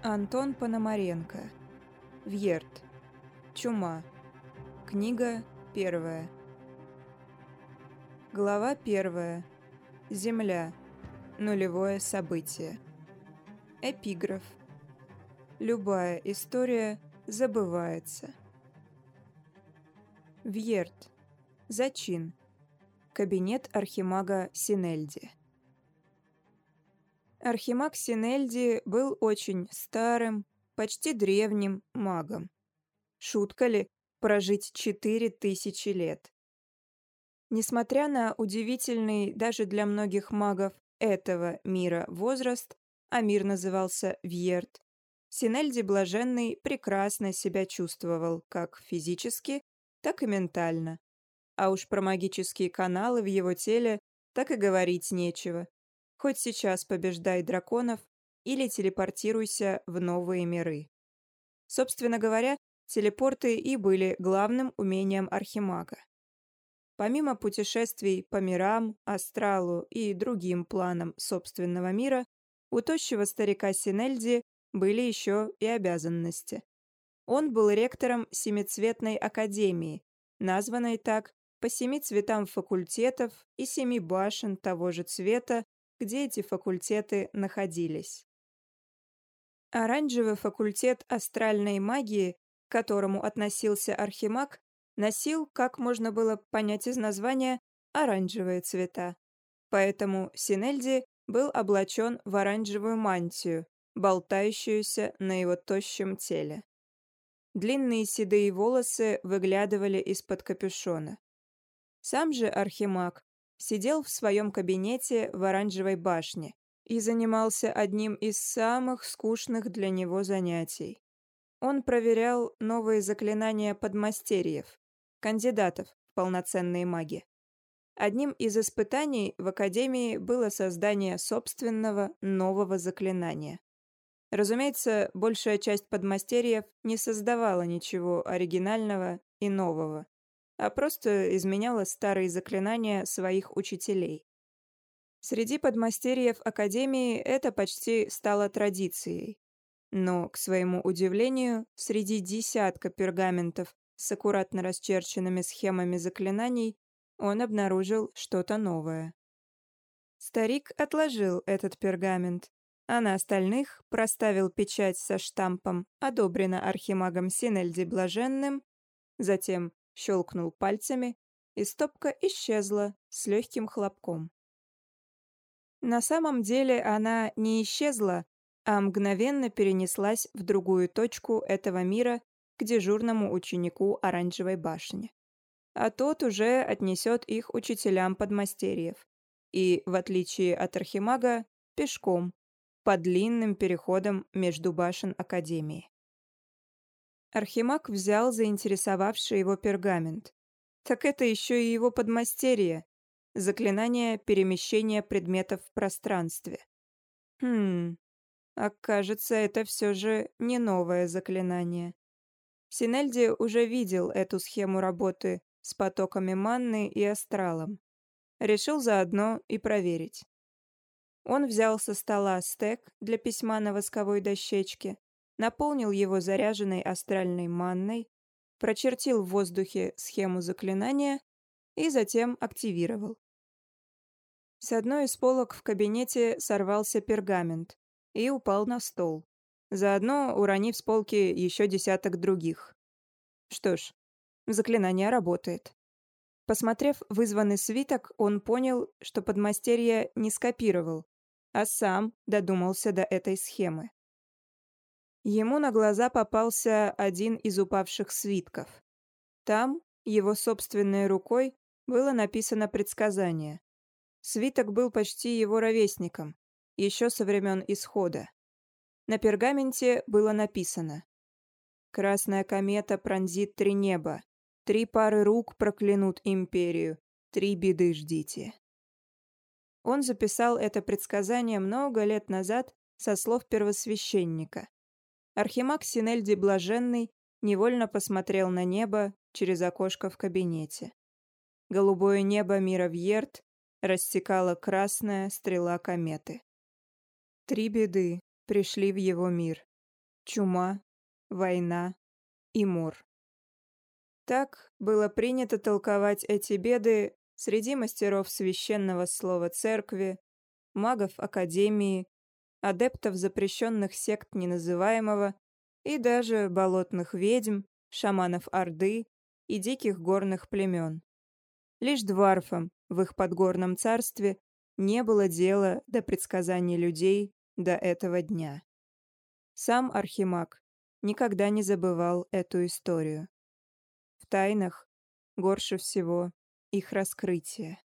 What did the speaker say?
Антон Пономаренко. Вьерт. Чума. Книга 1. Глава 1. Земля. Нулевое событие. Эпиграф. Любая история забывается. Вьерт. Зачин. Кабинет архимага Синельди. Архимаг Синельди был очень старым, почти древним магом. Шутка ли прожить 4000 лет? Несмотря на удивительный даже для многих магов этого мира возраст, а мир назывался Вьерт, Синельди Блаженный прекрасно себя чувствовал как физически, так и ментально. А уж про магические каналы в его теле так и говорить нечего. Хоть сейчас побеждай драконов или телепортируйся в новые миры. Собственно говоря, телепорты и были главным умением архимага. Помимо путешествий по мирам, астралу и другим планам собственного мира, у тощего старика Синельди были еще и обязанности. Он был ректором Семицветной академии, названной так по 7 цветам факультетов и 7 башен того же цвета, где эти факультеты находились. Оранжевый факультет астральной магии, к которому относился архимаг, носил, как можно было понять из названия, оранжевые цвета. Поэтому Синельди был облачен в оранжевую мантию, болтающуюся на его тощем теле. Длинные седые волосы выглядывали из-под капюшона. Сам же архимаг сидел в своем кабинете в оранжевой башне и занимался одним из самых скучных для него занятий. Он проверял новые заклинания подмастерьев, кандидатов в полноценные маги. Одним из испытаний в академии было создание собственного нового заклинания. Разумеется, большая часть подмастерьев не создавала ничего оригинального и нового, а просто изменяла старые заклинания своих учителей. Среди подмастерьев Академии это почти стало традицией. Но, к своему удивлению, среди десятка пергаментов с аккуратно расчерченными схемами заклинаний он обнаружил что-то новое. Старик отложил этот пергамент, а на остальных проставил печать со штампом «Одобрено архимагом Синельди Блаженным», затем щелкнул пальцами, и стопка исчезла с легким хлопком. На самом деле она не исчезла, а мгновенно перенеслась в другую точку этого мира к дежурному ученику Оранжевой башни. А тот уже отнесет их учителям подмастерьев. И, в отличие от архимага, пешком, по длинным переходам между башен Академии. Архимаг взял заинтересовавший его пергамент. Так это еще и его подмастерье. Заклинание перемещения предметов в пространстве. А кажется, это все же не новое заклинание. Синельди уже видел эту схему работы с потоками манны и астралом. Решил заодно и проверить. Он взял со стола стек для письма на восковой дощечке, наполнил его заряженной астральной манной, прочертил в воздухе схему заклинания и затем активировал. С одной из полок в кабинете сорвался пергамент и упал на стол, заодно уронив с полки еще десяток других. Что ж, заклинание работает. Посмотрев вызванный свиток, он понял, что подмастерье не скопировал, а сам додумался до этой схемы. Ему на глаза попался один из упавших свитков. Там, его собственной рукой, было написано предсказание. Свиток был почти его ровесником, еще со времен Исхода. На пергаменте было написано: «Красная комета пронзит 3 неба, 3 пары рук проклянут империю, 3 беды ждите». Он записал это предсказание много лет назад со слов первосвященника. Архимаг Синельди Блаженный невольно посмотрел на небо через окошко в кабинете. Голубое небо мира Вьерт рассекала красная стрела кометы. 3 беды пришли в его мир. чума, война и мор. Так было принято толковать эти беды среди мастеров священного слова церкви, магов Академии, адептов запрещенных сект неназываемого и даже болотных ведьм, шаманов Орды и диких горных племен. Лишь дварфам в их подгорном царстве не было дела до предсказаний людей до этого дня. Сам Архимаг никогда не забывал эту историю. В тайнах горше всего их раскрытие.